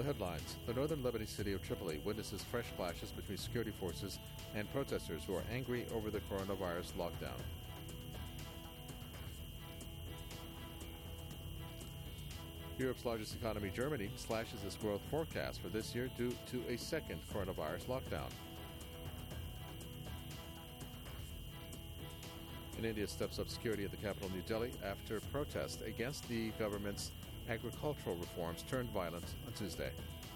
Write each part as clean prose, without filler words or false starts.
headlines. The northern Lebanese city of Tripoli witnesses fresh clashes between security forces and protesters who are angry over the coronavirus lockdown. Europe's largest economy, Germany, slashes its growth forecast for this year due to a second coronavirus lockdown. And India steps up security at the capital, New Delhi, after protests against the government's agricultural reforms turned violent on Tuesday.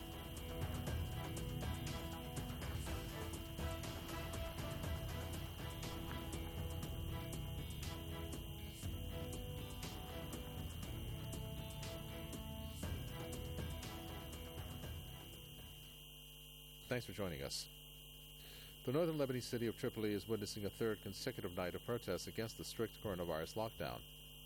Thanks for joining us. The northern Lebanese city of Tripoli is witnessing a third consecutive night of protests against the strict coronavirus lockdown.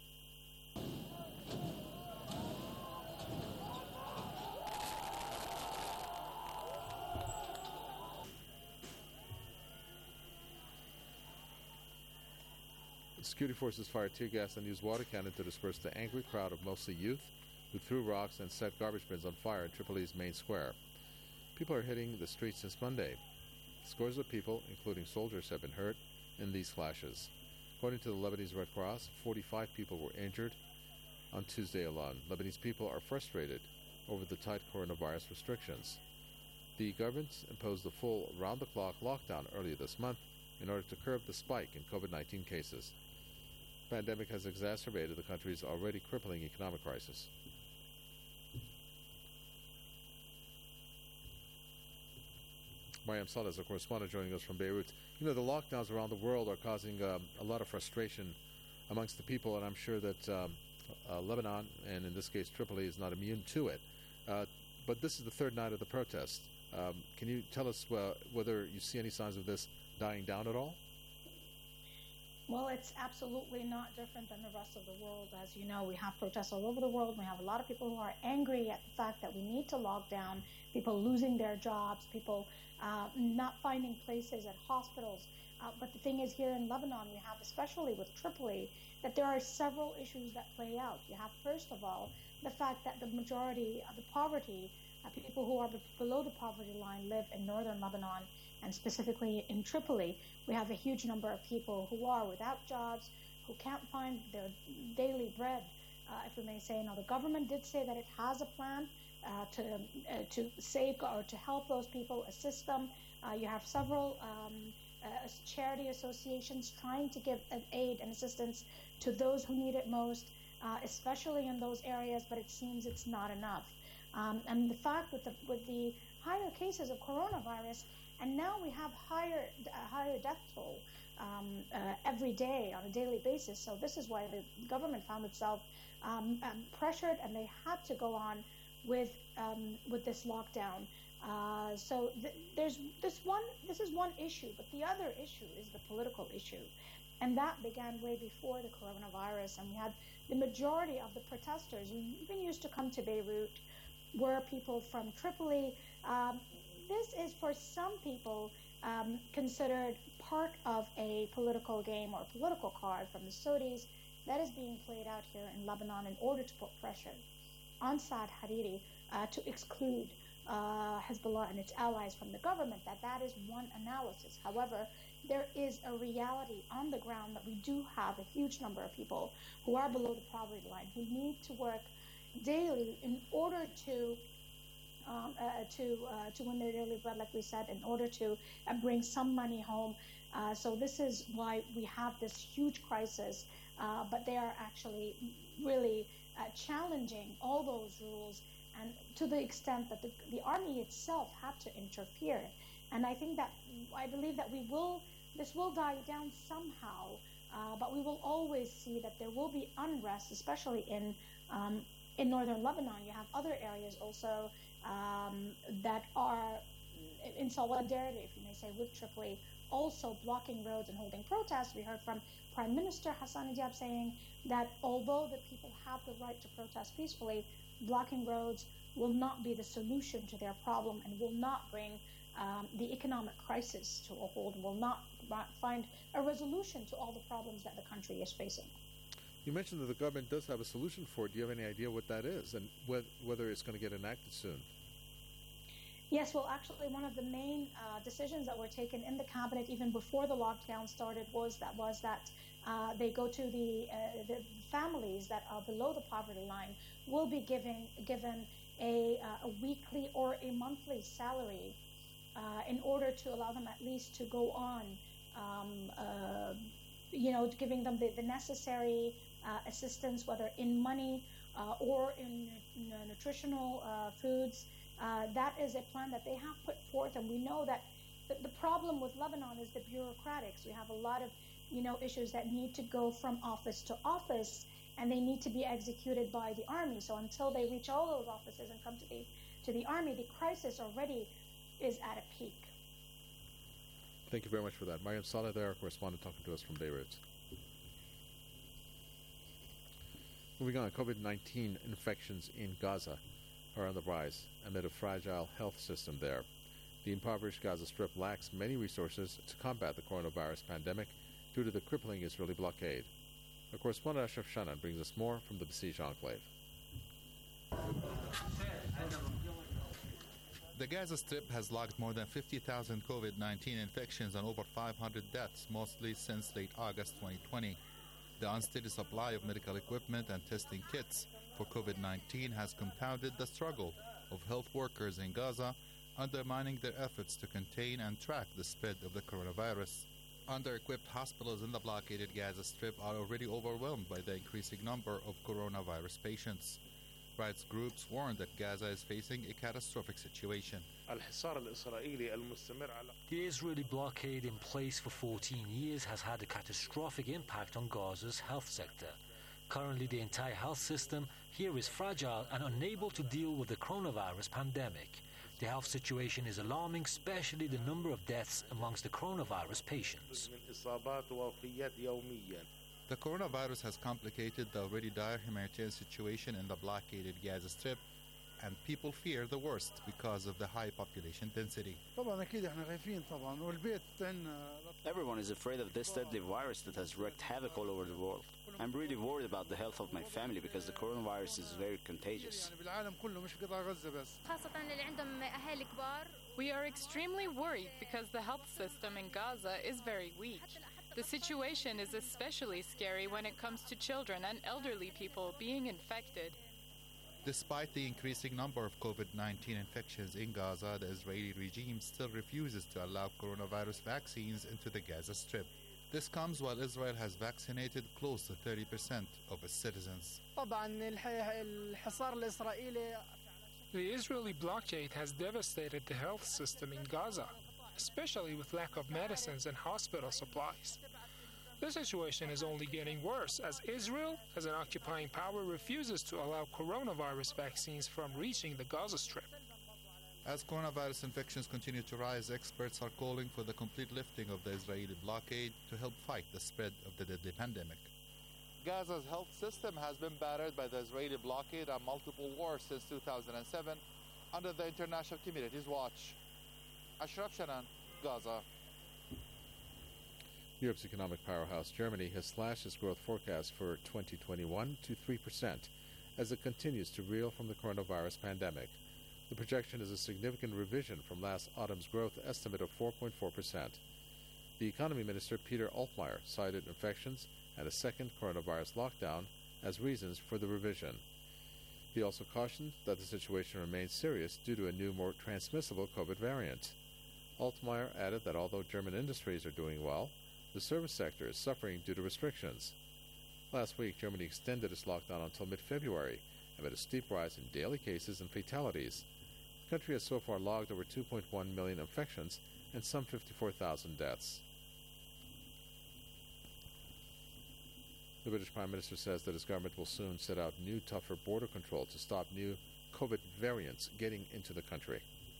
Security forces fired tear gas and used water cannon to disperse the angry crowd of mostly youth who threw rocks and set garbage bins on fire in Tripoli's main square. People are hitting the streets since Monday. Scores of people, including soldiers, have been hurt in these clashes. According to the Lebanese Red Cross, 45 people were injured on Tuesday alone. Lebanese people are frustrated over the tight coronavirus restrictions. The government imposed a full round-the-clock lockdown earlier this month in order to curb the spike in COVID-19 cases. The pandemic has exacerbated the country's already crippling economic crisis. Mariam Saleh is our correspondent joining us from Beirut. You know, the lockdowns around the world are causing a lot of frustration amongst the people, and I'm sure that Lebanon, and in this case Tripoli, is not immune to it. But this is the third night of the protest. Can you tell us whether you see any signs of this dying down at all? Well, it's absolutely not different than the rest of the world. As you know, we have protests all over the world. We have a lot of people who are angry at the fact that we need to lock down, people losing their jobs, people not finding places at hospitals. But the thing is, here in Lebanon, we have, especially with Tripoli, that there are several issues that play out. You have, first of all, the fact that the majority of the poverty, people who are below the poverty line, live in northern Lebanon, and specifically in Tripoli. We have a huge number of people who are without jobs, who can't find their daily bread, if we may say. Now, the government did say that it has a plan to safeguard or to help those people, assist them. You have several charity associations trying to give aid and assistance to those who need it most, especially in those areas, but it seems it's not enough. And the fact with the higher cases of coronavirus, and now we have higher death toll every day on a daily basis. So this is why the government found itself pressured, and they had to go on with this lockdown. So this is one issue, but the other issue is the political issue. And that began way before the coronavirus. And we had the majority of the protesters who even used to come to Beirut were people from Tripoli. This is, for some people, considered part of a political game or a political card from the Saudis that is being played out here in Lebanon in order to put pressure on Saad Hariri to exclude Hezbollah and its allies from the government. That is one analysis. However, there is a reality on the ground that we do have a huge number of people who are below the poverty line, who need to work daily in order to win their daily bread, like we said, in order to bring some money home. So this is why we have this huge crisis, but they are actually really challenging all those rules, and to the extent that the army itself had to interfere. And I believe that this will die down somehow, but we will always see that there will be unrest, especially in northern Lebanon. You have other areas also that are in solidarity, if you may say, with Tripoli, also blocking roads and holding protests. We heard from Prime Minister Hassan Diab saying that although the people have the right to protest peacefully, blocking roads will not be the solution to their problem and will not bring the economic crisis to a halt, will not find a resolution to all the problems that the country is facing. You mentioned that the government does have a solution for it. Do you have any idea what that is and whether it's going to get enacted soon? Yes, well, actually, one of the main decisions that were taken in the cabinet even before the lockdown started was that they go to the families that are below the poverty line will be given a weekly or a monthly salary in order to allow them at least to go on, giving them the necessary assistance, whether in money or in nutritional foods. That is a plan that they have put forth, and we know that the problem with Lebanon is the bureaucratics. We have a lot of issues that need to go from office to office, and they need to be executed by the army. So until they reach all those offices and come to the army, the crisis already is at a peak. Thank you very much for that. Mariam Saleh there, correspondent talking to us from Beirut. Moving on, COVID-19 infections in Gaza are on the rise amid a fragile health system there. The impoverished Gaza Strip lacks many resources to combat the coronavirus pandemic due to the crippling Israeli blockade. Our correspondent Ashraf Shannon brings us more from the besieged enclave. The Gaza Strip has logged more than 50,000 COVID-19 infections and over 500 deaths, mostly since late August 2020. The unsteady supply of medical equipment and testing kits for COVID-19 has compounded the struggle of health workers in Gaza, undermining their efforts to contain and track the spread of the coronavirus. Under-equipped hospitals in the blockaded Gaza Strip are already overwhelmed by the increasing number of coronavirus patients. Rights groups warn that Gaza is facing a catastrophic situation. The Israeli blockade in place for 14 years has had a catastrophic impact on Gaza's health sector. Currently, the entire health system here is fragile and unable to deal with the coronavirus pandemic. The health situation is alarming, especially the number of deaths amongst the coronavirus patients. The coronavirus has complicated the already dire humanitarian situation in the blockaded Gaza Strip, and people fear the worst because of the high population density. Everyone is afraid of this deadly virus that has wreaked havoc all over the world. I'm really worried about the health of my family because the coronavirus is very contagious. We are extremely worried because the health system in Gaza is very weak. The situation is especially scary when it comes to children and elderly people being infected. Despite the increasing number of COVID-19 infections in Gaza, the Israeli regime still refuses to allow coronavirus vaccines into the Gaza Strip. This comes while Israel has vaccinated close to 30% of its citizens. The Israeli blockade has devastated the health system in Gaza, especially with lack of medicines and hospital supplies. The situation is only getting worse as Israel, as an occupying power, refuses to allow coronavirus vaccines from reaching the Gaza Strip. As coronavirus infections continue to rise, experts are calling for the complete lifting of the Israeli blockade to help fight the spread of the deadly pandemic. Gaza's health system has been battered by the Israeli blockade and multiple wars since 2007 under the international community's watch. Ashraf Shannon, Gaza. Europe's economic powerhouse, Germany, has slashed its growth forecast for 2021 to 3% as it continues to reel from the coronavirus pandemic. The projection is a significant revision from last autumn's growth estimate of 4.4%. The economy minister, Peter Altmaier, cited infections and a second coronavirus lockdown as reasons for the revision. He also cautioned that the situation remains serious due to a new, more transmissible COVID variant. Altmaier added that although German industries are doing well, the service sector is suffering due to restrictions. Last week, Germany extended its lockdown until mid-February amid a steep rise in daily cases and fatalities. The country has so far logged over 2.1 million infections and some 54,000 deaths. The British Prime Minister says that his government will soon set out new, tougher border control to stop new COVID variants getting into the country.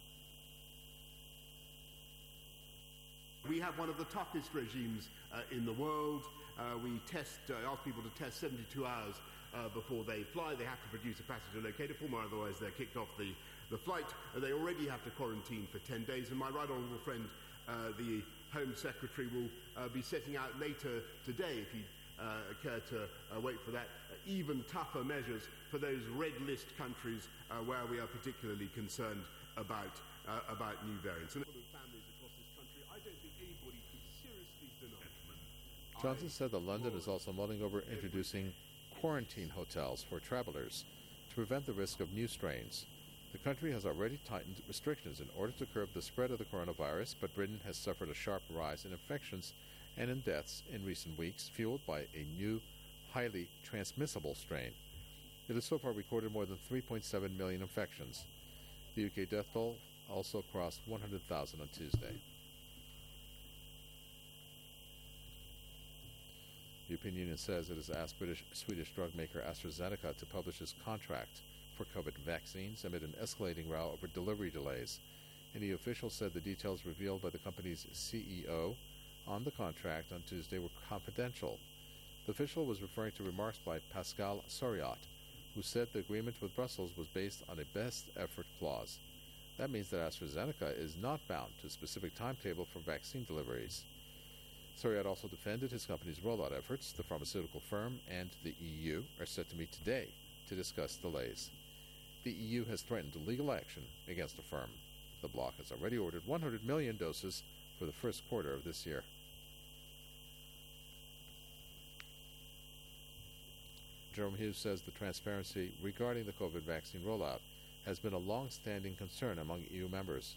We have one of the toughest regimes in the world. We ask people to test 72 hours before they fly. They have to produce a passenger locator form, or otherwise they're kicked off the flight. They already have to quarantine for 10 days. And my right honourable friend, the Home Secretary, will be setting out later today, if you care to wait for that, even tougher measures for those red list countries where we are particularly concerned about about new variants. And families across this country, I don't think anybody could seriously deny. Johnson said that London is also mulling over introducing quarantine hotels for travelers to prevent the risk of new strains. The country has already tightened restrictions in order to curb the spread of the coronavirus, but Britain has suffered a sharp rise in infections and in deaths in recent weeks, fueled by a new, highly transmissible strain. It has so far recorded more than 3.7 million infections. The UK death toll also crossed 100,000 on Tuesday. The European Union says it has asked Swedish drug maker AstraZeneca to publish its contract for COVID vaccines amid an escalating row over delivery delays. An EU official said the details revealed by the company's CEO on the contract on Tuesday were confidential. The official was referring to remarks by Pascal Soriot, who said the agreement with Brussels was based on a best effort clause. That means that AstraZeneca is not bound to a specific timetable for vaccine deliveries. Soriot also defended his company's rollout efforts. The pharmaceutical firm and the EU are set to meet today to discuss delays. The EU has threatened legal action against the firm. The bloc has already ordered 100 million doses for the first quarter of this year. Jerome Hughes says the transparency regarding the COVID vaccine rollout has been a long-standing concern among EU members.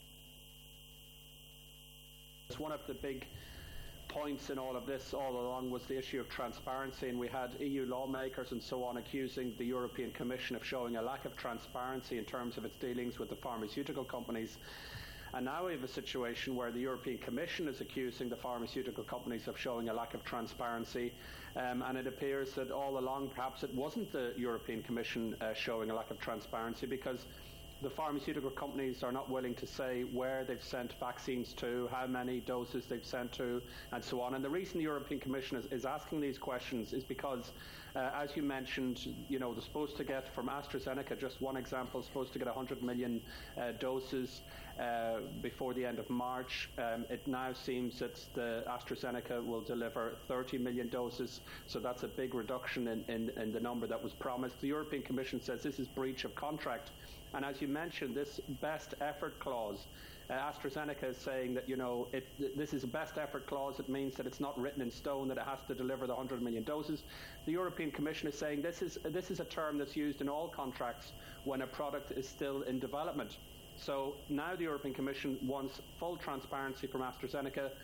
One of the big points in all of this all along was the issue of transparency, and we had EU lawmakers and so on accusing the European Commission of showing a lack of transparency in terms of its dealings with the pharmaceutical companies. And now we have a situation where the European Commission is accusing the pharmaceutical companies of showing a lack of transparency, and it appears that all along perhaps it wasn't the European Commission showing a lack of transparency, because the pharmaceutical companies are not willing to say where they've sent vaccines to, how many doses they've sent to, and so on. And the reason the European Commission is asking these questions is because, as you mentioned, they're supposed to get from AstraZeneca, just one example, supposed to get 100 million doses before the end of March. It now seems that the AstraZeneca will deliver 30 million doses, so that's a big reduction in the number that was promised. The European Commission says this is breach of contract. And as you mentioned, this best effort clause, AstraZeneca is saying that, this is a best effort clause. It means that it's not written in stone that it has to deliver the 100 million doses. The European Commission is saying this is a term that's used in all contracts when a product is still in development. So now the European Commission wants full transparency from AstraZeneca. A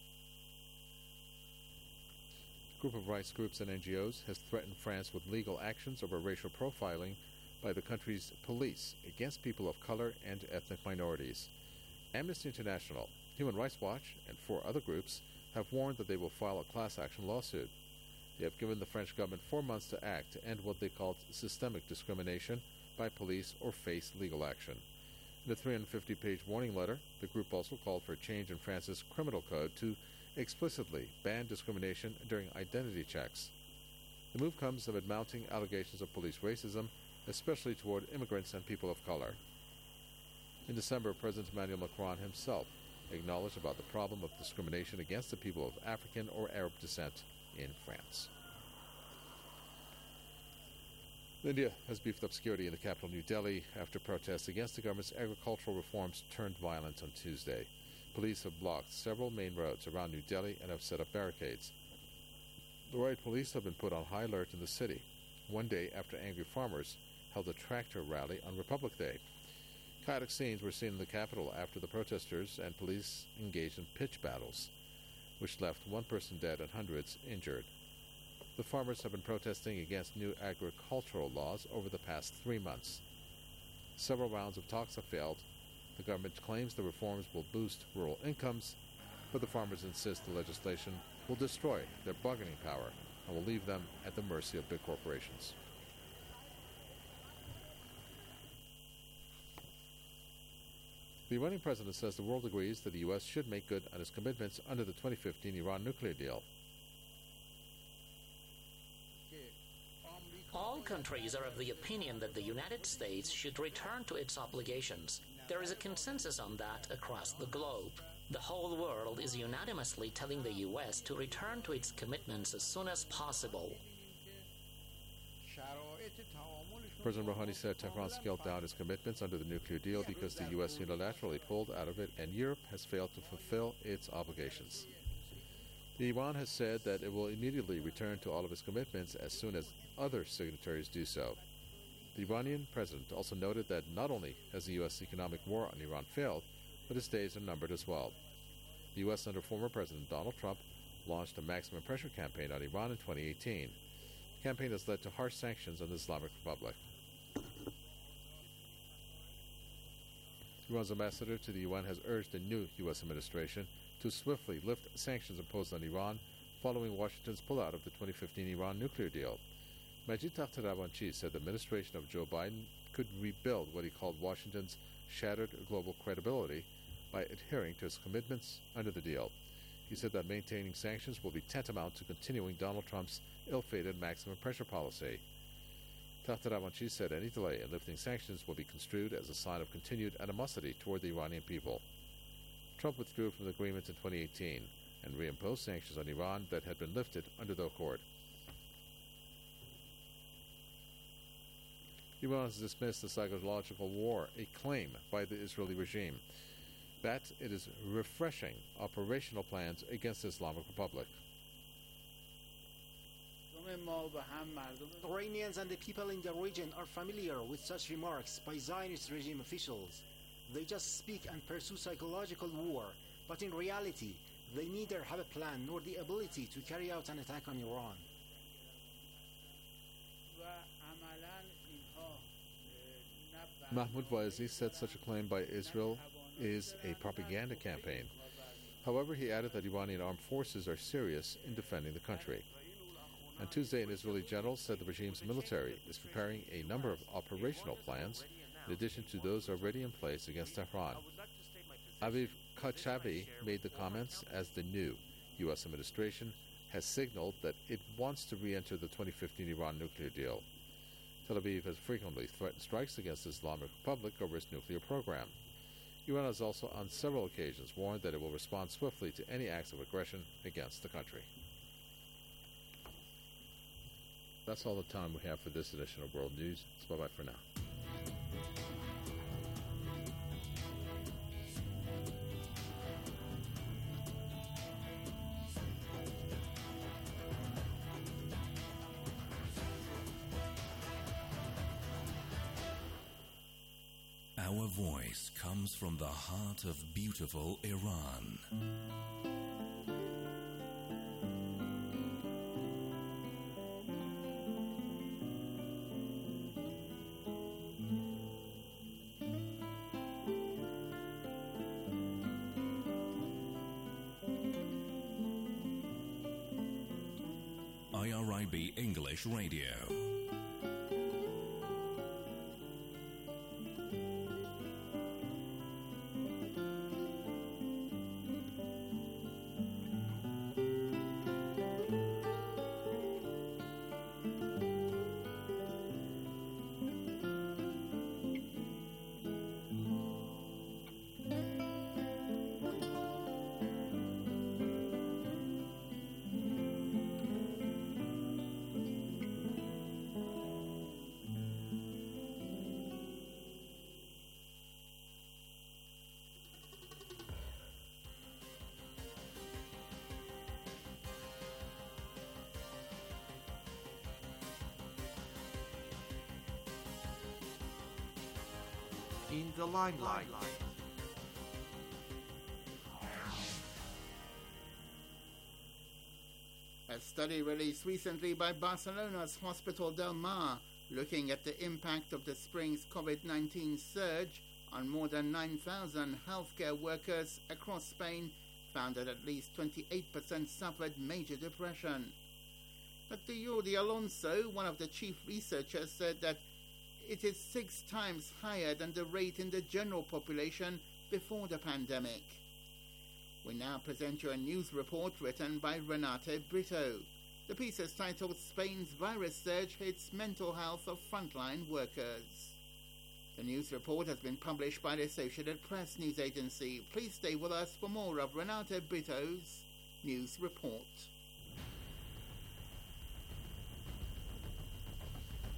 group of rights groups and NGOs has threatened France with legal actions over racial profiling by the country's police against people of color and ethnic minorities. Amnesty International, Human Rights Watch, and 4 other groups have warned that they will file a class action lawsuit. They have given the French government 4 months to act to end what they called systemic discrimination by police or face legal action. In a 350-page warning letter, the group also called for a change in France's criminal code to explicitly ban discrimination during identity checks. The move comes amid mounting allegations of police racism, especially toward immigrants and people of color. In December, President Emmanuel Macron himself acknowledged about the problem of discrimination against the people of African or Arab descent in France. India has beefed up security in the capital, New Delhi, after protests against the government's agricultural reforms turned violent on Tuesday. Police have blocked several main roads around New Delhi and have set up barricades. The riot police have been put on high alert in the city, one day after angry farmers held a tractor rally on Republic Day. Chaotic scenes were seen in the capital after the protesters and police engaged in pitch battles, which left 1 person dead and hundreds injured. The farmers have been protesting against new agricultural laws over the past 3 months. Several rounds of talks have failed. The government claims the reforms will boost rural incomes, but the farmers insist the legislation will destroy their bargaining power and will leave them at the mercy of big corporations. The Iranian president says the world agrees that the U.S. should make good on its commitments under the 2015 Iran nuclear deal. All countries are of the opinion that the United States should return to its obligations. There is a consensus on that across the globe. The whole world is unanimously telling the U.S. to return to its commitments as soon as possible. President Rouhani said Tehran scaled down its commitments under the nuclear deal because the U.S. unilaterally pulled out of it and Europe has failed to fulfill its obligations. Iran has said that it will immediately return to all of its commitments as soon as other signatories do so. The Iranian president also noted that not only has the U.S. economic war on Iran failed, but its days are numbered as well. The U.S. under former President Donald Trump launched a maximum pressure campaign on Iran in 2018. The campaign has led to harsh sanctions on the Islamic Republic. Iran's ambassador to the UN has urged the new U.S. administration to swiftly lift sanctions imposed on Iran following Washington's pullout of the 2015 Iran nuclear deal. Majid Takhtravanchi said the administration of Joe Biden could rebuild what he called Washington's shattered global credibility by adhering to its commitments under the deal. He said that maintaining sanctions will be tantamount to continuing Donald Trump's ill-fated maximum pressure policy. Takhtravanchi said any delay in lifting sanctions will be construed as a sign of continued animosity toward the Iranian people. Trump withdrew from the agreement in 2018 and reimposed sanctions on Iran that had been lifted under the accord. Iran has dismissed the psychological war, a claim by the Israeli regime that it is refreshing operational plans against the Islamic Republic. Iranians and the people in the region are familiar with such remarks by Zionist regime officials. They just speak and pursue psychological war, but in reality, they neither have a plan nor the ability to carry out an attack on Iran. Mahmoud Faizi said such a claim by Israel is a propaganda campaign. However, he added that Iranian armed forces are serious in defending the country. On Tuesday, an Israeli general said the regime's military is preparing a number of operational plans in addition to those already in place against Tehran. Aviv Kochavi made the comments as the new U.S. administration has signaled that it wants to re-enter the 2015 Iran nuclear deal. Tel Aviv has frequently threatened strikes against the Islamic Republic over its nuclear program. Iran has also on several occasions warned that it will respond swiftly to any acts of aggression against the country. That's all the time we have for this edition of World News. So bye-bye for now. Our voice comes from the heart of beautiful Iran. IRIB English Radio. In the limelight. A study released recently by Barcelona's Hospital del Mar, looking at the impact of the spring's COVID-19 surge on more than 9,000 healthcare workers across Spain, found that at least 28% suffered major depression. Dr. Jordi Alonso, one of the chief researchers, said that it is 6 times higher than the rate in the general population before the pandemic. We now present you a news report written by Renate Brito. The piece is titled "Spain's Virus Surge Hits Mental Health of Frontline Workers." The news report has been published by the Associated Press news agency. Please stay with us for more of Renate Brito's news report.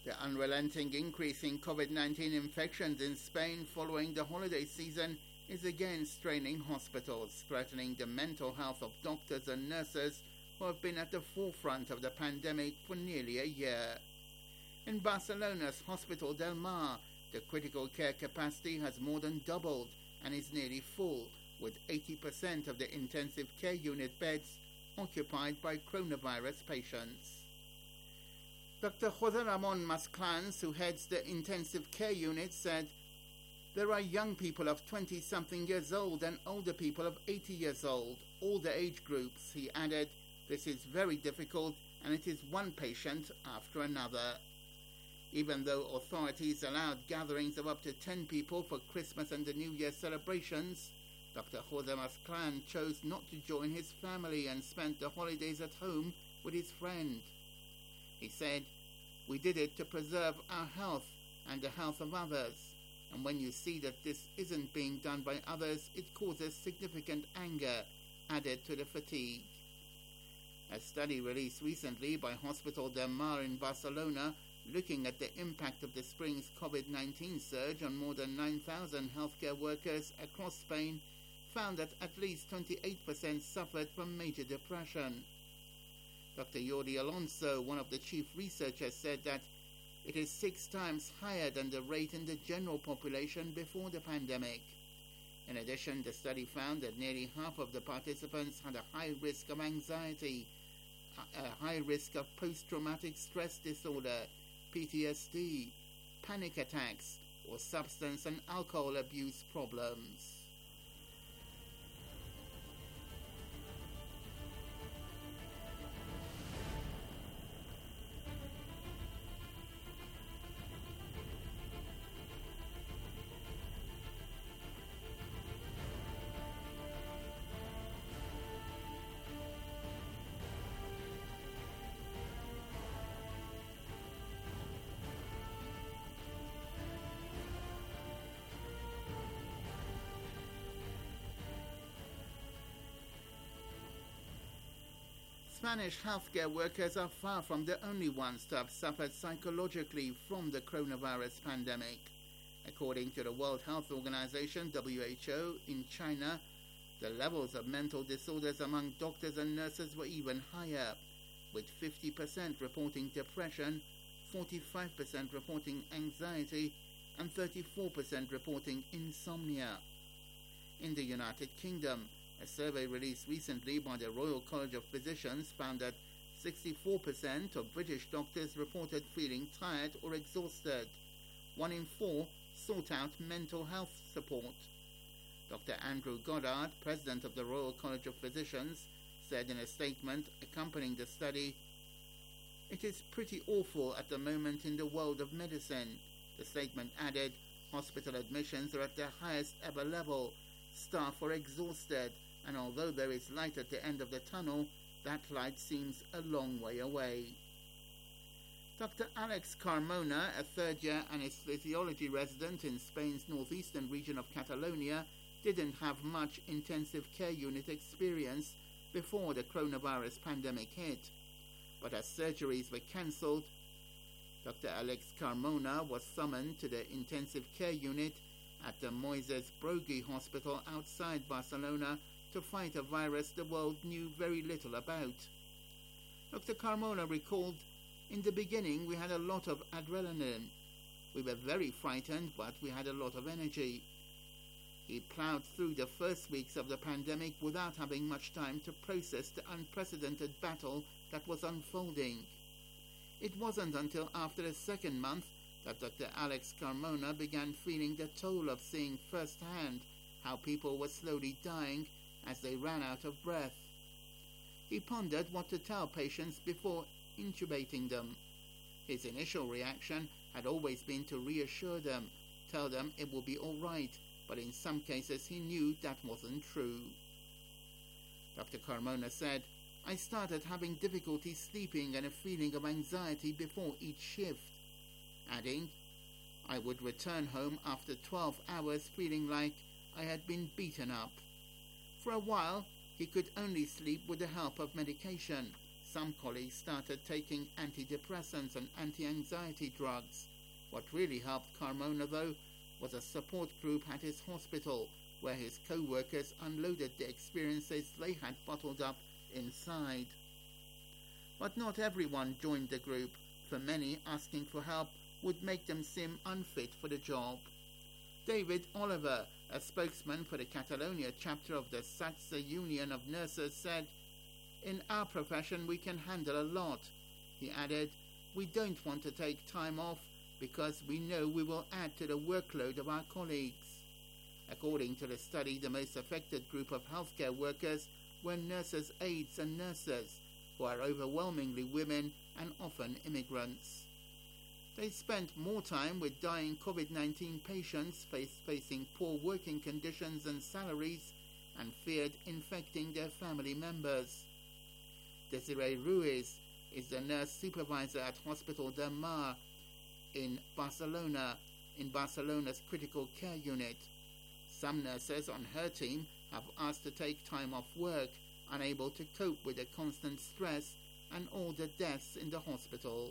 The unrelenting increase in COVID-19 infections in Spain following the holiday season is again straining hospitals, threatening the mental health of doctors and nurses who have been at the forefront of the pandemic for nearly a year. In Barcelona's Hospital del Mar, the critical care capacity has more than doubled and is nearly full, with 80% of the intensive care unit beds occupied by coronavirus patients. Dr. Jose Ramon Masclans, who heads the intensive care unit, said, "There are young people of 20-something years old and older people of 80 years old, all the age groups." He added, "This is very difficult and it is one patient after another." Even though authorities allowed gatherings of up to 10 people for Christmas and the New Year celebrations, Dr. Jose Masclans chose not to join his family and spent the holidays at home with his friend. He said, "We did it to preserve our health and the health of others, and when you see that this isn't being done by others, it causes significant anger, added to the fatigue." A study released recently by Hospital del Mar in Barcelona, looking at the impact of the spring's COVID-19 surge on more than 9,000 healthcare workers across Spain, found that at least 28% suffered from major depression. Dr. Jordi Alonso, one of the chief researchers, said that it is 6 times higher than the rate in the general population before the pandemic. In addition, the study found that nearly half of the participants had a high risk of anxiety, a high risk of post-traumatic stress disorder, PTSD, panic attacks, or substance and alcohol abuse problems. Spanish healthcare workers are far from the only ones to have suffered psychologically from the coronavirus pandemic. According to the World Health Organization, WHO, in China, the levels of mental disorders among doctors and nurses were even higher, with 50% reporting depression, 45% reporting anxiety, and 34% reporting insomnia. In the United Kingdom, a survey released recently by the Royal College of Physicians found that 64% of British doctors reported feeling tired or exhausted. 1 in 4 sought out mental health support. Dr. Andrew Goddard, president of the Royal College of Physicians, said in a statement accompanying the study, "It is pretty awful at the moment in the world of medicine." The statement added, "Hospital admissions are at their highest ever level. Staff are exhausted, and although there is light at the end of the tunnel, that light seems a long way away." Dr. Alex Carmona, a third-year anesthesiology resident in Spain's northeastern region of Catalonia, didn't have much intensive care unit experience before the coronavirus pandemic hit. But as surgeries were cancelled, Dr. Alex Carmona was summoned to the intensive care unit at the Moisés Brogui Hospital outside Barcelona to fight a virus the world knew very little about. Dr. Carmona recalled, "In the beginning we had a lot of adrenaline. We were very frightened, but we had a lot of energy." He ploughed through the first weeks of the pandemic without having much time to process the unprecedented battle that was unfolding. It wasn't until after the second month that Dr. Alex Carmona began feeling the toll of seeing firsthand how people were slowly dying as they ran out of breath. He pondered what to tell patients before intubating them. His initial reaction had always been to reassure them, tell them it will be all right, but in some cases he knew that wasn't true. Dr. Carmona said, "I started having difficulty sleeping and a feeling of anxiety before each shift," adding, "I would return home after 12 hours feeling like I had been beaten up." For a while, he could only sleep with the help of medication, Some colleagues started taking antidepressants and anti-anxiety drugs. What really helped Carmona, though, was a support group at his hospital, where his co-workers unloaded the experiences they had bottled up inside. But not everyone joined the group. For many, asking for help would make them seem unfit for the job. David Oliver, a spokesman for the Catalonia chapter of the SATSA Union of Nurses, said, "In our profession we can handle a lot." He added, "We don't want to take time off because we know we will add to the workload of our colleagues." According to the study, the most affected group of healthcare workers were nurses' aides and nurses, who are overwhelmingly women and often immigrants. They spent more time with dying COVID-19 patients facing poor working conditions and salaries, and feared infecting their family members. Desiree Ruiz is the nurse supervisor at Hospital del Mar in Barcelona's critical care unit. Some nurses on her team have asked to take time off work, unable to cope with the constant stress and all the deaths in the hospital.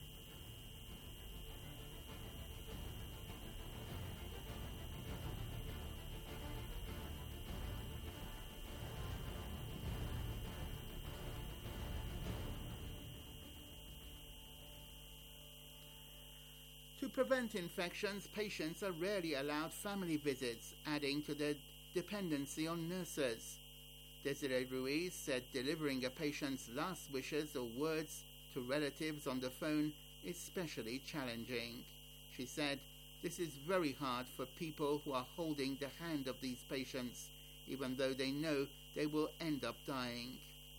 To prevent infections, patients are rarely allowed family visits, adding to their dependency on nurses. Desiree Ruiz said delivering a patient's last wishes or words to relatives on the phone is especially challenging. She said, "This is very hard for people who are holding the hand of these patients, even though they know they will end up dying."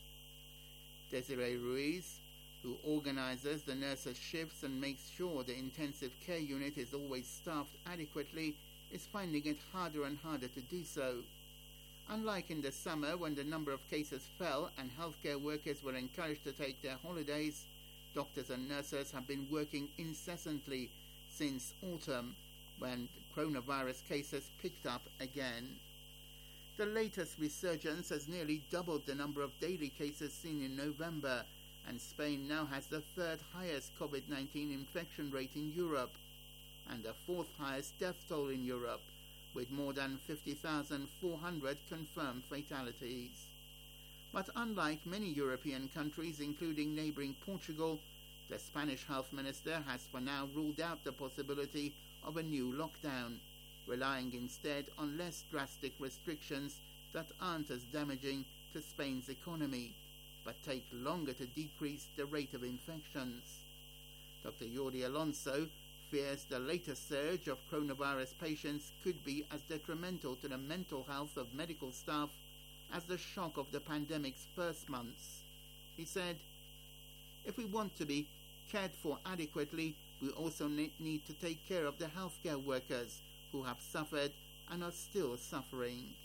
Desiree Ruiz, who organizes the nurses' shifts and makes sure the intensive care unit is always staffed adequately, is finding it harder and harder to do so. Unlike in the summer, when the number of cases fell and healthcare workers were encouraged to take their holidays, doctors and nurses have been working incessantly since autumn, when coronavirus cases picked up again. The latest resurgence has nearly doubled the number of daily cases seen in November, and Spain now has the third highest COVID-19 infection rate in Europe, and the fourth highest death toll in Europe, with more than 50,400 confirmed fatalities. But unlike many European countries, including neighbouring Portugal, the Spanish health minister has for now ruled out the possibility of a new lockdown, relying instead on less drastic restrictions that aren't as damaging to Spain's economy, but take longer to decrease the rate of infections. Dr. Jordi Alonso fears the latest surge of coronavirus patients could be as detrimental to the mental health of medical staff as the shock of the pandemic's first months. He said, "If we want to be cared for adequately, we also need to take care of the healthcare workers who have suffered and are still suffering."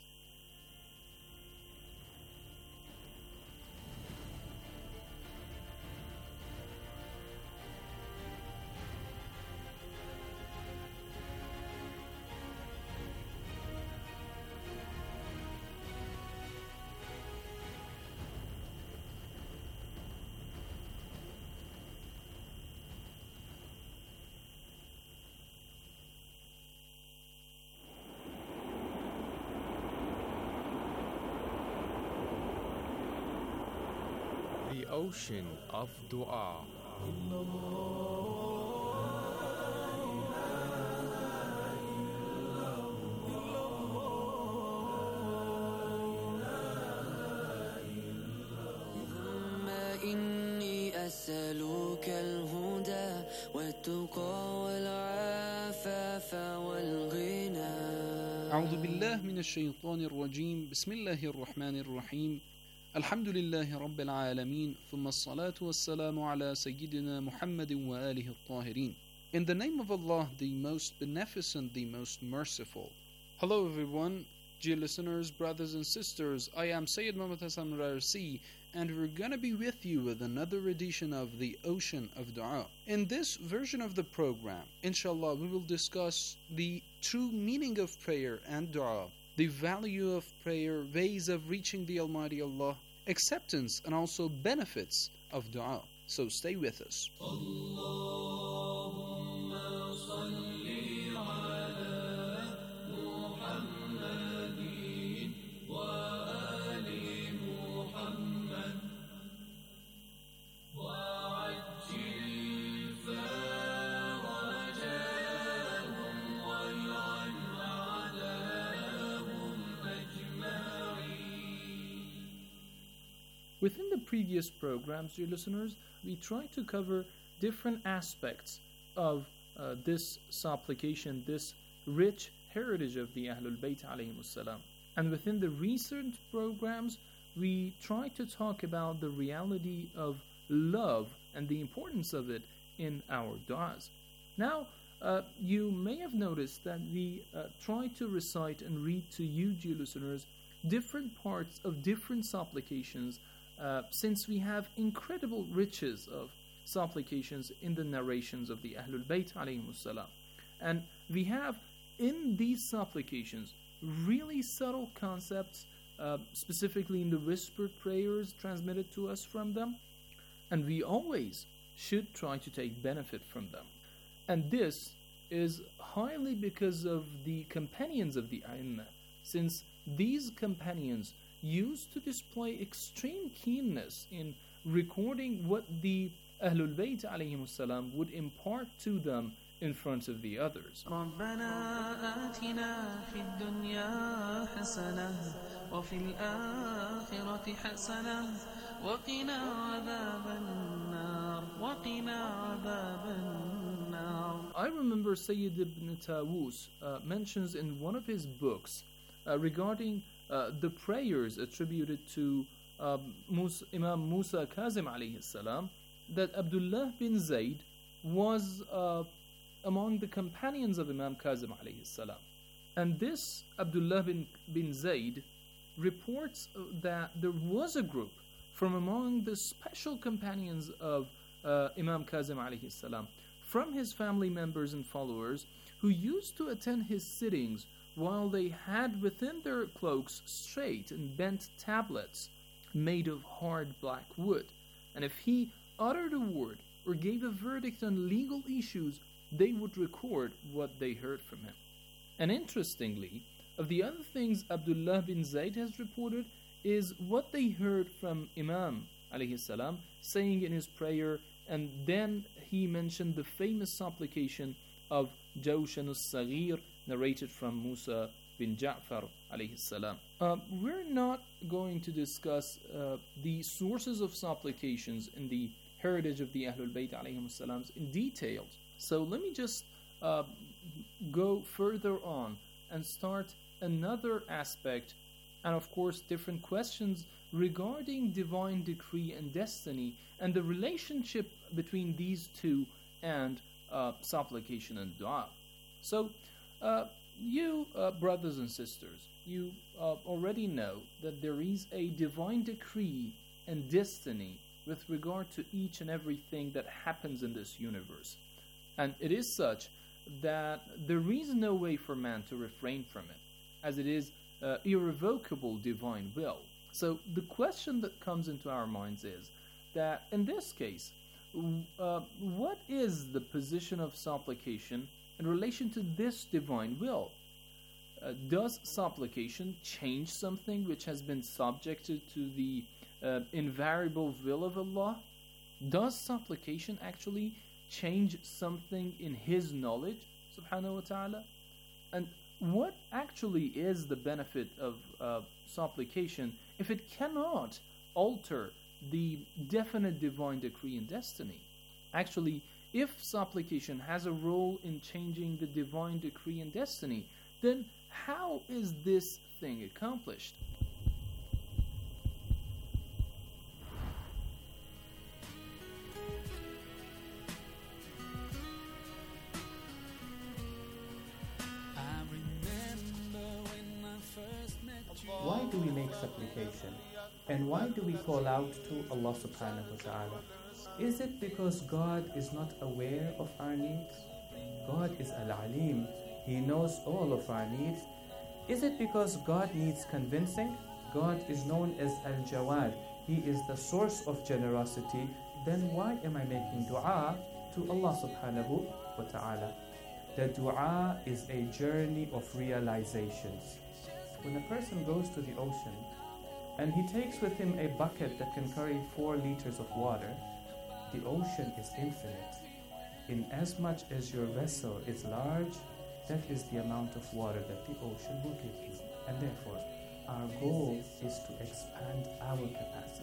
The ocean of dua. إني أسألك الهدى والتقى والعفاف والغنى. أعوذ بالله من الشيطان الرجيم. بسم الله الرحمن الرحيم. الحمد لله رب العالمين ثم الصلاة والسلام على سيدنا محمد وآله الطاهرين. In the name of Allah, the most beneficent, the most merciful. Hello everyone, dear listeners, brothers and sisters. I am Sayyid Muhammad Hassan Rarsi, and we're gonna be with you with another edition of the Ocean of Dua. In this version of the program, inshallah, we will discuss the true meaning of prayer and dua, the value of prayer, ways of reaching the Almighty Allah, acceptance and also benefits of dua. So stay with us. Within the previous programs, dear listeners, we tried to cover different aspects of this supplication, this rich heritage of the Ahlul Bayt alayhimus salam. And within the recent programs, we tried to talk about the reality of love and the importance of it in our du'as. Now, you may have noticed that we tried to recite and read to you, dear listeners, different parts of different supplications, since we have incredible riches of supplications in the narrations of the Ahlul Bayt alayhimus salam. And we have in these supplications really subtle concepts, specifically in the whispered prayers transmitted to us from them, and we always should try to take benefit from them. And this is highly because of the companions of the A'immah, since these companions used to display extreme keenness in recording what the Ahlul Bayt alayhimus salam would impart to them in front of the others. I remember Sayyid ibn Tawus mentions in one of his books regarding the prayers attributed to Imam Musa Kazim alayhi salam, that Abdullah bin Zayd was among the companions of Imam Kazim alayhi salam. And this Abdullah bin Zayd reports that there was a group from among the special companions of Imam Kazim alayhi salam, from his family members and followers, who used to attend his sittings while they had within their cloaks straight and bent tablets made of hard black wood. And if he uttered a word or gave a verdict on legal issues, they would record what they heard from him. And interestingly, of the other things Abdullah bin Zayd has reported is what they heard from Imam alayhi salam saying in his prayer, and then he mentioned the famous supplication of Jawshan al-Saghir narrated from Musa bin Ja'far alayhi salam. We're not going to discuss the sources of supplications in the heritage of the Ahlul Bayt alayhimus salams in detail. So let me just go further on and start another aspect, and of course different questions regarding divine decree and destiny and the relationship between these two and supplication and dua. So you brothers and sisters, you already know that there is a divine decree and destiny with regard to each and everything that happens in this universe. And it is such that there is no way for man to refrain from it, as it is irrevocable divine will. So the question that comes into our minds is that in this case, what is the position of supplication in relation to this divine will? Does supplication change something which has been subjected to the invariable will of Allah? Does supplication actually change something in His knowledge, subhanahu wa ta'ala? And what actually is the benefit of supplication if it cannot alter the definite divine decree and destiny? Actually, if supplication has a role in changing the divine decree and destiny, then how is this thing accomplished? Why do we make supplication? And why do we call out to Allah subhanahu wa ta'ala? Is it because God is not aware of our needs? God is Al-Alim. He knows all of our needs. Is it because God needs convincing? God is known as Al-Jawad. He is the source of generosity. Then why am I making dua to Allah subhanahu wa ta'ala? The dua is a journey of realizations. When a person goes to the ocean and he takes with him a bucket that can carry 4 liters of water, the ocean is infinite. In as much as your vessel is large, that is the amount of water that the ocean will give you. And therefore, our goal is to expand our capacity.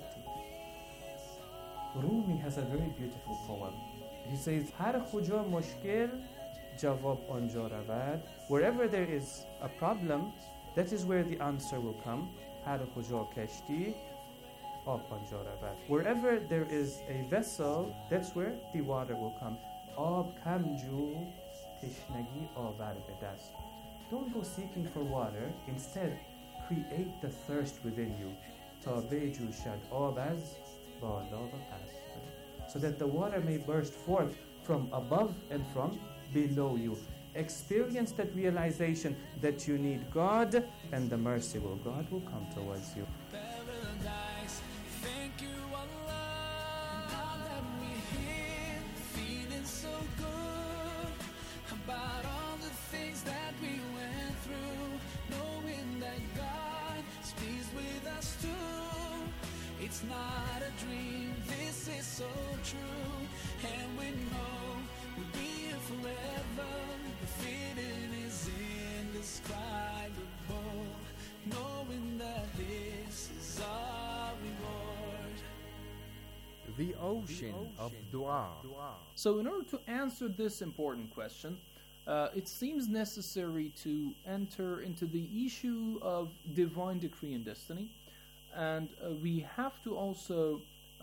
Rumi has a very beautiful poem. He says, Har khuja mushkil, jawab anja ravad. Wherever there is a problem, that is where the answer will come. Har khuja kashti, ab anja ravad. Wherever there is a vessel, that's where the water will come. Ab kamju, tishnagi avar bedast. Don't go seeking for water. Instead, create the thirst within you. Ta beju shad abaz, bala wa past. So that the water may burst forth from above and from below you. Experience that realization that you need God, and the mercy of God will come towards you. Paradise, thank you Allah. Now that we're here, feeling so good about all the things that we went through, knowing that God is pleased with us too. It's not a dream, this is so true, and we know we'll be here forever. The feeling is indescribable, knowing that this is our reward. The ocean of dua. So in order to answer this important question, it seems necessary to enter into the issue of divine decree and destiny. And we have to also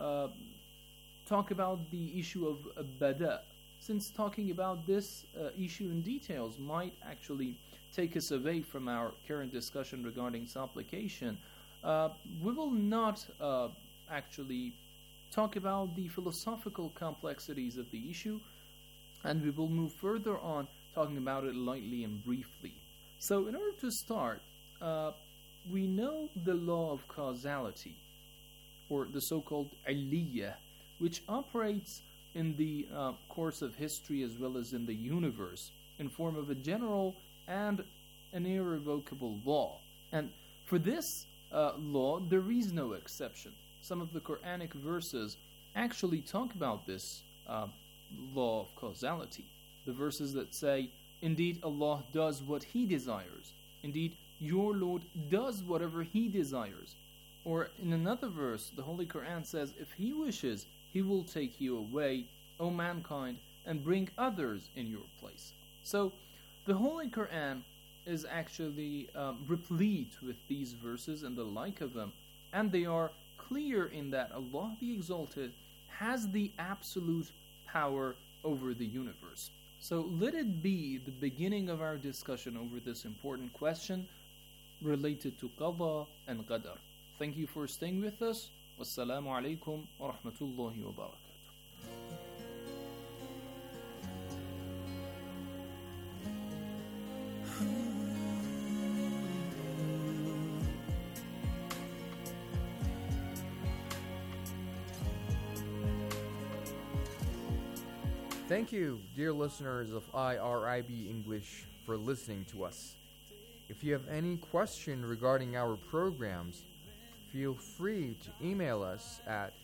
talk about the issue of bada, since talking about this issue in details might actually take us away from our current discussion regarding supplication. We will not actually talk about the philosophical complexities of the issue, and we will move further on talking about it lightly and briefly. So in order to start, we know the law of causality, or the so-called aliyah, which operates in the course of history as well as in the universe in form of a general and an irrevocable law. And for this law, there is no exception. Some of the Quranic verses actually talk about this law of causality. The verses that say, indeed Allah does what He desires. Indeed, your Lord does whatever He desires. Or in another verse, the Holy Quran says, if He wishes, He will take you away, O mankind, and bring others in your place. So, the Holy Quran is actually replete with these verses and the like of them, and they are clear in that Allah the Exalted has the absolute power over the universe. So let it be the beginning of our discussion over this important question related to Qada and Qadar. Thank you for staying with us. Wassalamu alaikum wa rahmatullahi wa barakatuh. Thank you, dear listeners of IRIB English, for listening to us. If you have any question regarding our programs, feel free to email us at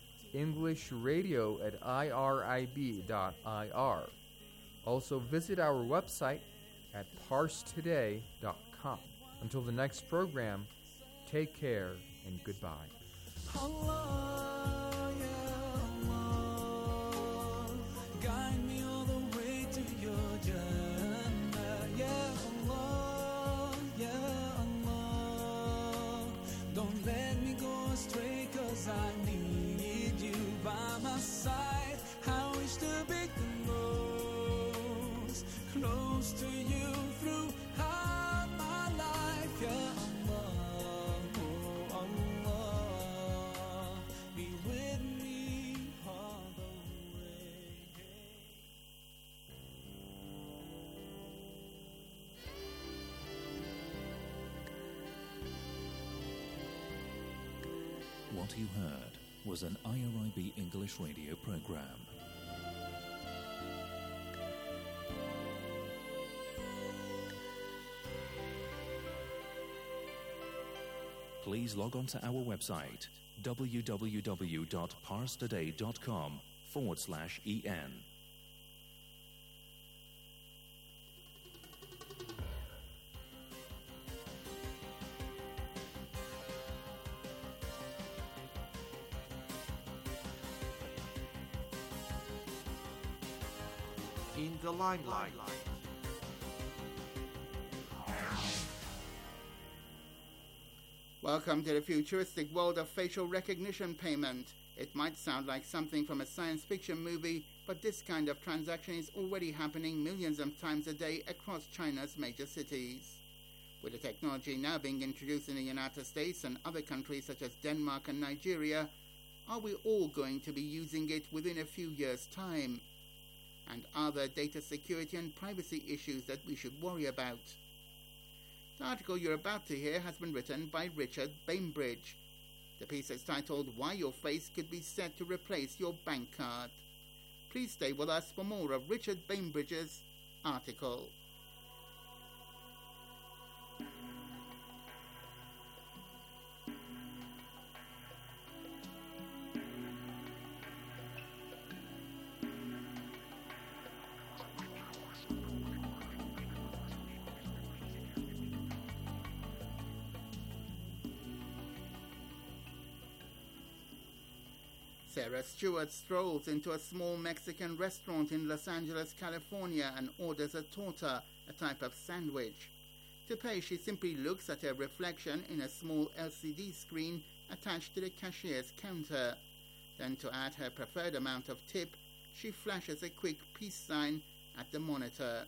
englishradio@irib.ir. Also visit our website at parstoday.com. Until the next program, take care and goodbye. Allah, yeah, Allah, guide me all the way to your Jannah. Yeah, Allah, yeah, Allah, don't let me go astray, 'cause I need you by my side. I wish to be close to you throughout my life. Yeah, Allah, oh Allah, be with me all the way. What you heard was an IRIB English radio program. Please log on to our website www.parstoday.com/en. In the limelight. Welcome to the futuristic world of facial recognition payment. It might sound like something from a science fiction movie, but this kind of transaction is already happening millions of times a day across China's major cities. With the technology now being introduced in the United States and other countries such as Denmark and Nigeria, are we all going to be using it within a few years' time? And are there data security and privacy issues that we should worry about? The article you're about to hear has been written by Richard Bainbridge. The piece is titled Why Your Face Could Be Set to Replace Your Bank Card. Please stay with us for more of Richard Bainbridge's article. Sarah Stewart strolls into a small Mexican restaurant in Los Angeles, California, and orders a torta, a type of sandwich. To pay, she simply looks at her reflection in a small LCD screen attached to the cashier's counter. Then, to add her preferred amount of tip, she flashes a quick peace sign at the monitor.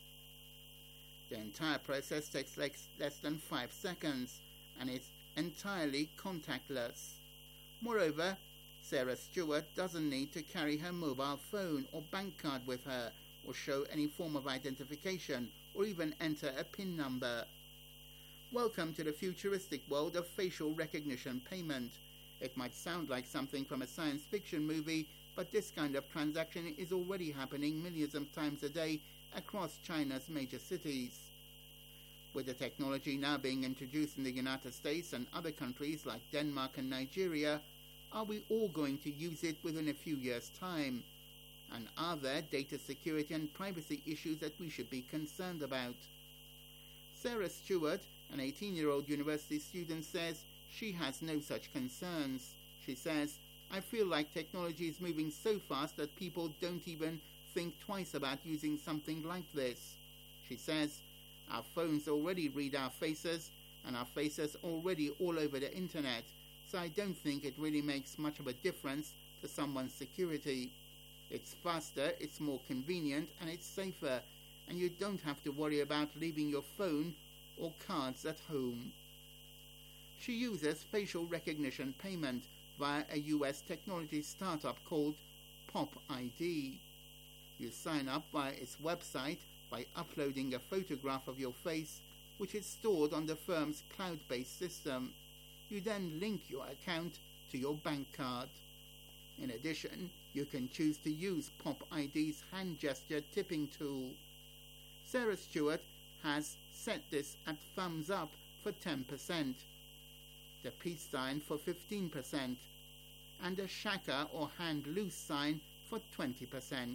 The entire process takes less than 5 seconds, and it's entirely contactless. Moreover, Sarah Stewart doesn't need to carry her mobile phone or bank card with her, or show any form of identification, or even enter a PIN number. Welcome to the futuristic world of facial recognition payment. It might sound like something from a science fiction movie, but this kind of transaction is already happening millions of times a day across China's major cities. With the technology now being introduced in the United States and other countries like Denmark and Nigeria, are we all going to use it within a few years' time? And are there data security and privacy issues that we should be concerned about? Sarah Stewart, an 18-year-old university student, says she has no such concerns. She says, I feel like technology is moving so fast that people don't even think twice about using something like this. She says, our phones already read our faces, and our faces already all over the internet, so I don't think it really makes much of a difference to someone's security. It's faster, it's more convenient, and it's safer, and you don't have to worry about leaving your phone or cards at home. She uses facial recognition payment via a US technology startup called Pop ID. You sign up via its website by uploading a photograph of your face, which is stored on the firm's cloud-based system. You then link your account to your bank card. In addition, you can choose to use Pop ID's hand gesture tipping tool. Sarah Stewart has set this at thumbs up for 10%, the peace sign for 15%, and a shaka or hand loose sign for 20%.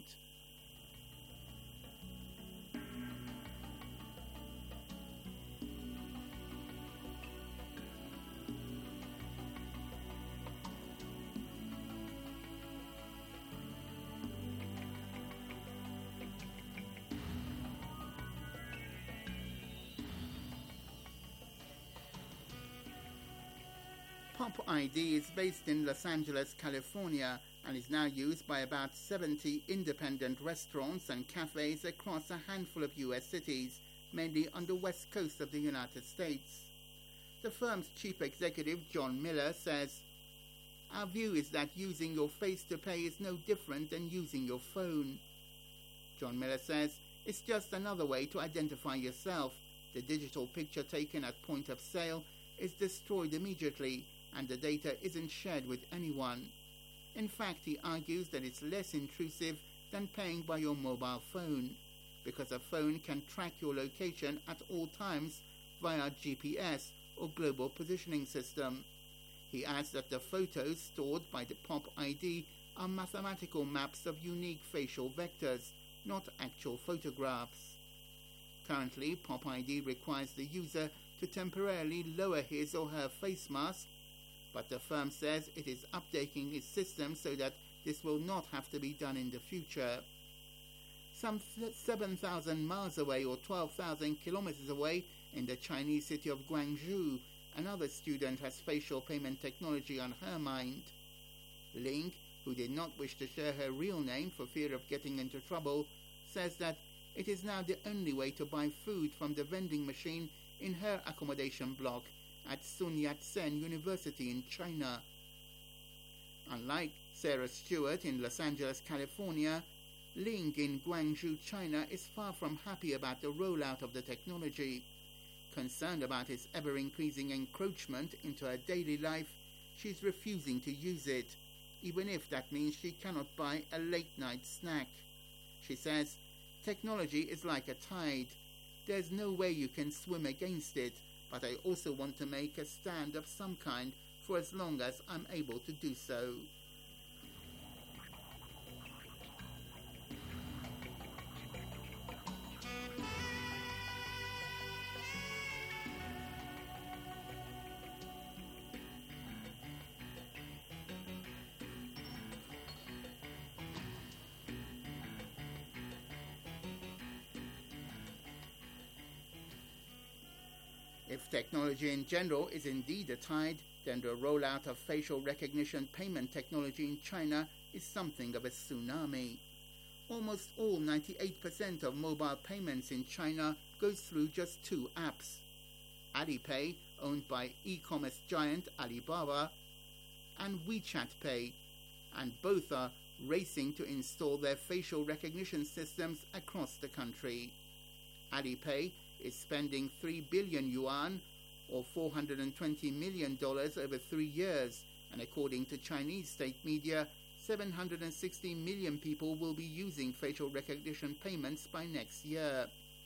Pop ID is based in Los Angeles, California, and is now used by about 70 independent restaurants and cafes across a handful of U.S. cities, mainly on the west coast of the United States. The firm's chief executive, John Miller, says, our view is that using your face to pay is no different than using your phone. John Miller says, it's just another way to identify yourself. The digital picture taken at point of sale is destroyed immediately, and the data isn't shared with anyone. In fact, he argues that it's less intrusive than paying by your mobile phone, because a phone can track your location at all times via GPS or global positioning system. He adds that the photos stored by the POP ID are mathematical maps of unique facial vectors, not actual photographs. Currently, POP ID requires the user to temporarily lower his or her face mask, but the firm says it is updating its system so that this will not have to be done in the future. Some 7,000 miles away or 12,000 kilometers away in the Chinese city of Guangzhou, another student has facial payment technology on her mind. Ling, who did not wish to share her real name for fear of getting into trouble, says that it is now the only way to buy food from the vending machine in her accommodation block at Sun Yat-sen University in China. Unlike Sarah Stewart in Los Angeles, California, Ling in Guangzhou, China is far from happy about the rollout of the technology. Concerned about its ever-increasing encroachment into her daily life, she is refusing to use it, even if that means she cannot buy a late-night snack. She says, "Technology is like a tide. There's no way you can swim against it, but I also want to make a stand of some kind for as long as I'm able to do so." If technology in general is indeed a tide, then the rollout of facial recognition payment technology in China is something of a tsunami. Almost all 98% of mobile payments in China goes through just two apps. Alipay, owned by e-commerce giant Alibaba, and WeChat Pay, and both are racing to install their facial recognition systems across the country. Alipay is spending 3 billion yuan, or $420 million over 3 years, and according to Chinese state media, 760 million people will be using facial recognition payments by next year.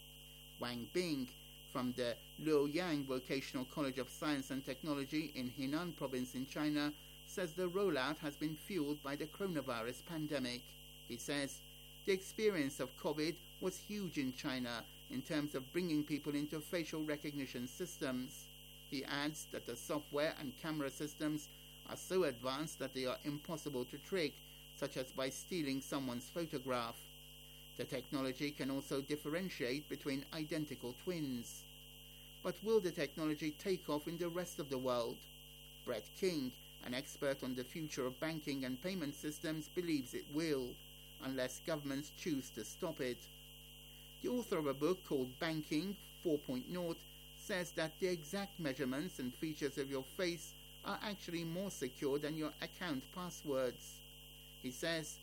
Wang Bing, from the Luoyang Vocational College of Science and Technology in Henan province in China, says the rollout has been fueled by the coronavirus pandemic. He says, "The experience of COVID was huge in China in terms of bringing people into facial recognition systems." He adds that the software and camera systems are so advanced that they are impossible to trick, such as by stealing someone's photograph. The technology can also differentiate between identical twins. But will the technology take off in the rest of the world? Brett King, an expert on the future of banking and payment systems, believes it will, unless governments choose to stop it. The author of a book called Banking 4.0 says that the exact measurements and features of your face are actually more secure than your account passwords. He says,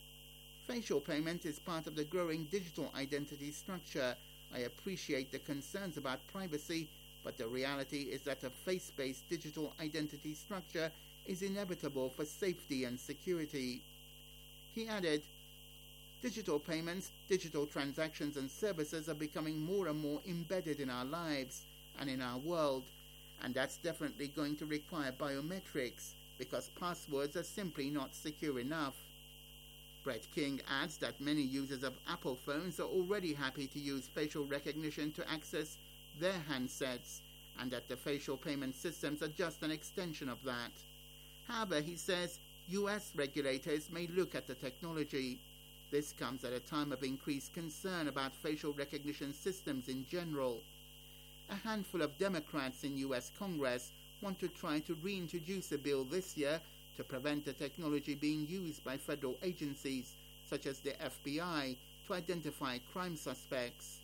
"Facial payment is part of the growing digital identity structure. I appreciate the concerns about privacy, but the reality is that a face-based digital identity structure is inevitable for safety and security." He added, "Digital payments, digital transactions and services are becoming more and more embedded in our lives and in our world, and that's definitely going to require biometrics because passwords are simply not secure enough." Brett King adds that many users of Apple phones are already happy to use facial recognition to access their handsets, and that the facial payment systems are just an extension of that. However, he says US regulators may look at the technology. This comes at a time of increased concern about facial recognition systems in general. A handful of Democrats in US Congress want to try to reintroduce a bill this year to prevent the technology being used by federal agencies, such as the FBI, to identify crime suspects.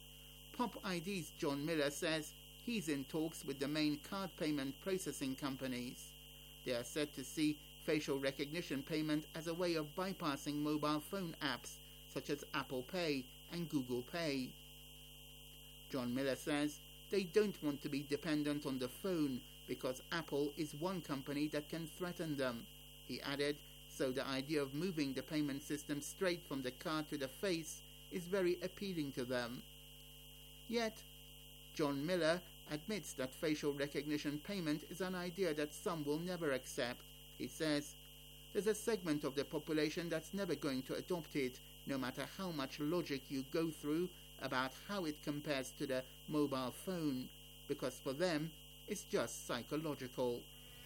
Pop ID's John Miller says he's in talks with the main card payment processing companies. They are said to see facial recognition payment as a way of bypassing mobile phone apps such as Apple Pay and Google Pay. John Miller says they don't want to be dependent on the phone, because Apple is one company that can threaten them. He added, so the idea of moving the payment system straight from the card to the face is very appealing to them. Yet, John Miller admits that facial recognition payment is an idea that some will never accept. He says, there's a segment of the population that's never going to adopt it, no matter how much logic you go through about how it compares to the mobile phone, because for them, it's just psychological.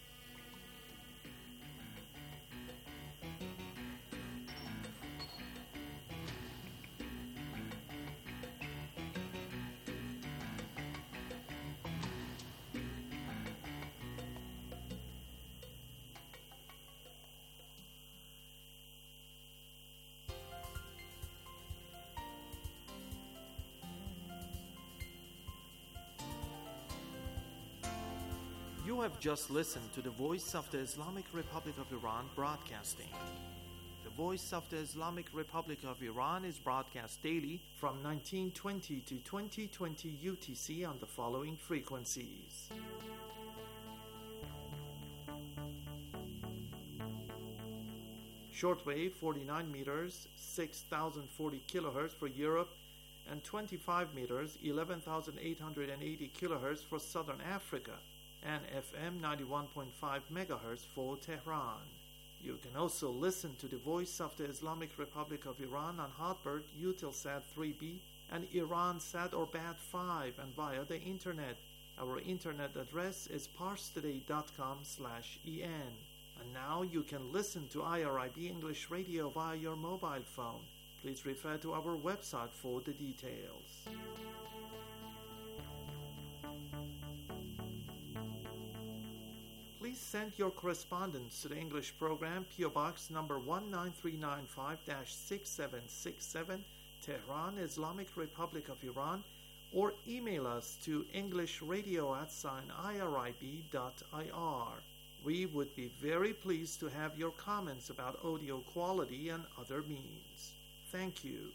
You have just listened to the Voice of the Islamic Republic of Iran broadcasting. The Voice of the Islamic Republic of Iran is broadcast daily from 1920 to 2020 UTC on the following frequencies. Shortwave 49 meters, 6,040 kilohertz for Europe, and 25 meters, 11,880 kilohertz for Southern Africa, and FM 91.5 megahertz for Tehran. You can also listen to the Voice of the Islamic Republic of Iran on Hotbird, Eutelsat 3B, and Iransat or BAT5, and via the internet. Our internet address is parstoday.com/en. And now you can listen to IRIB English Radio via your mobile phone. Please refer to our website for the details. Please send your correspondence to the English program, PO Box number 19395-6767, Tehran, Islamic Republic of Iran, or email us to englishradio@irib.ir. We would be very pleased to have your comments about audio quality and other means. Thank you.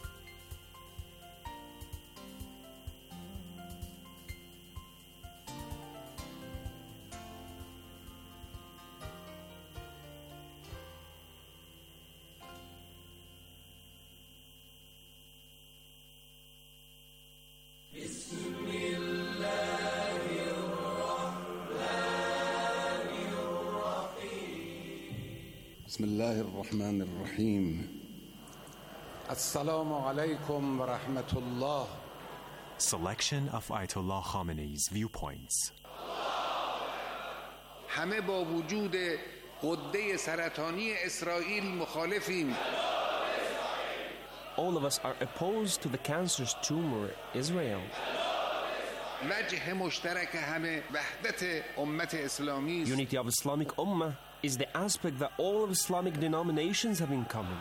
بسم الله الرحمن الرحيم السلام عليكم ورحمة الله. Selection of Ayatollah Khamenei's viewpoints. همه با وجود غده سرطانی اسرائیل مخالفیم. All of us are opposed to the cancerous tumor Israel. وجه مشترک همه وحدت امت اسلامی. Unity of Islamic Ummah is the aspect that all of Islamic denominations have in common.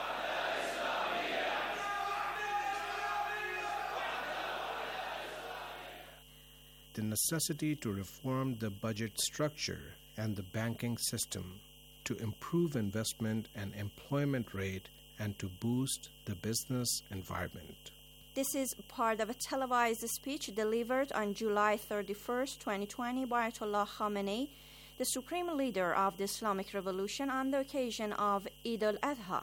The necessity to reform the budget structure and the banking system, to improve investment and employment rate, and to boost the business environment. This is part of a televised speech delivered on July 31st, 2020 by Ayatollah Khamenei, the supreme leader of the Islamic Revolution, on the occasion of Eid al-Adha.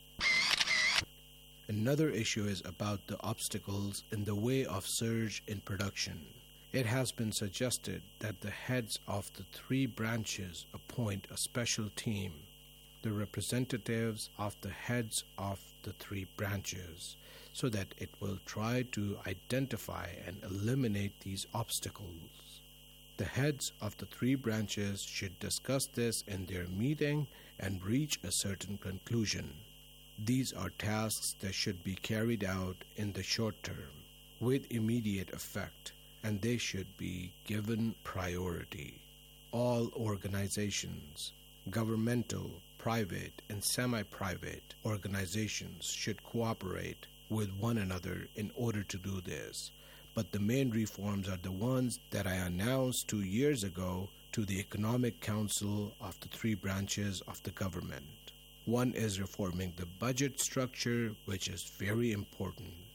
Another issue is about the obstacles in the way of surge in production. It has been suggested that the heads of the three branches appoint a special team, the representatives of the heads of the three branches, so that it will try to identify and eliminate these obstacles. The heads of the three branches should discuss this in their meeting and reach a certain conclusion. These are tasks that should be carried out in the short term, with immediate effect, and they should be given priority. All organizations, governmental, private, and semi-private organizations should cooperate with one another in order to do this. But the main reforms are the ones that I announced 2 years ago to the Economic Council of the three branches of the government. One is reforming the budget structure, which is very important.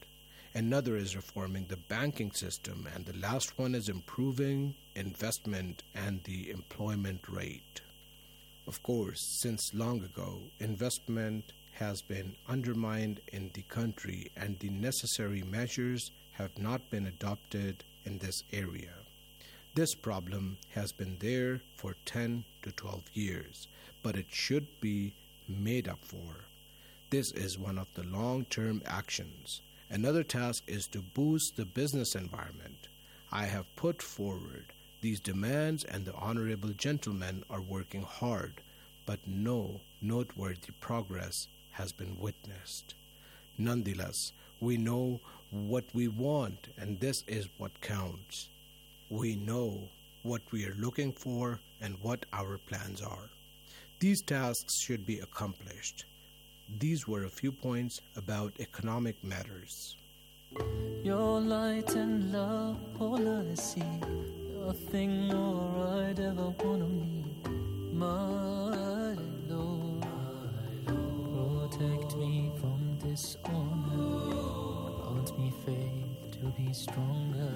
Another is reforming the banking system, and the last one is improving investment and the employment rate. Of course, since long ago, investment has been undermined in the country and the necessary measures have not been adopted in this area. This problem has been there for 10 to 12 years, but it should be made up for. This is one of the long-term actions. Another task is to boost the business environment. I have put forward these demands and the honorable gentlemen are working hard, but no noteworthy progress has been witnessed. Nonetheless, we know what we want, and this is what counts. We know what we are looking for and what our plans are. These tasks should be accomplished. These were a few points about economic matters. Your light and love, all I see. Nothing more I'd ever want to need. My Lord, protect me from dishonor. Grant me faith to be stronger.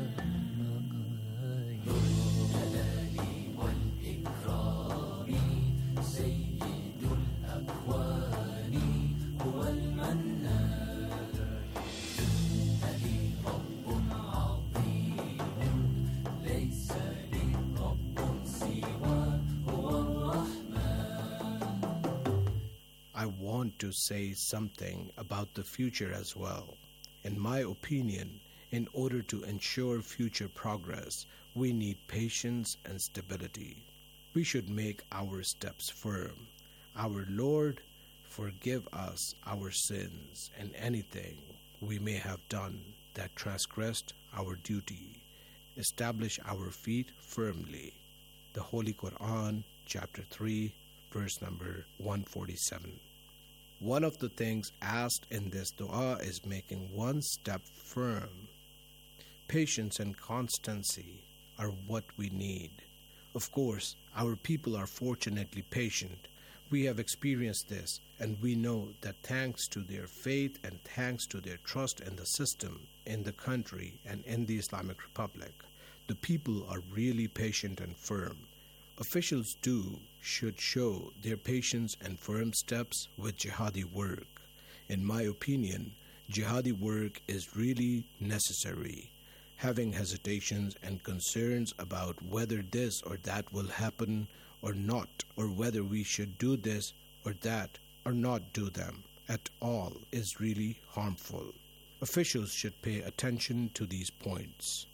I want to say something about the future as well. In my opinion, in order to ensure future progress, we need patience and stability. We should make our steps firm. Our Lord, forgive us our sins and anything we may have done that transgressed our duty. Establish our feet firmly. The Holy Quran, chapter 3, verse number 147. One of the things asked in this dua is making one step firm. Patience and constancy are what we need. Of course, our people are fortunately patient. We have experienced this, and we know that thanks to their faith and thanks to their trust in the system, in the country, and in the Islamic Republic, the people are really patient and firm. Officials too should show their patience and firm steps with jihadi work. In my opinion, jihadi work is really necessary. Having hesitations and concerns about whether this or that will happen or not, or whether we should do this or that or not do them at all is really harmful. Officials should pay attention to these points.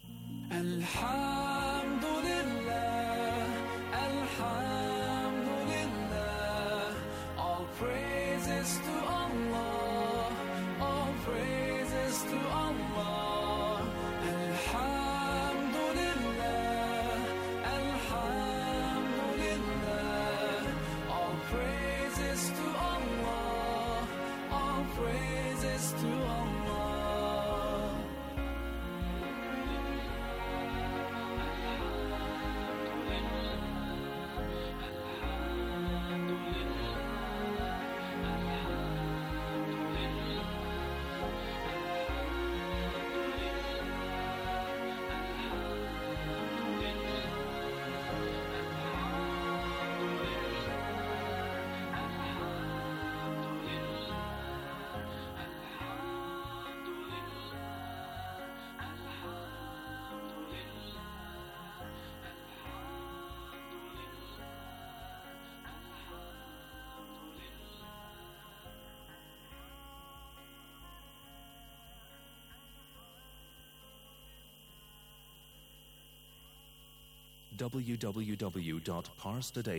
Alhamdulillah, Alhamdulillah, all praises to Allah, all praises to Allah. Alhamdulillah, Alhamdulillah, all praises to Allah, all praises to Allah. www.parstoday.com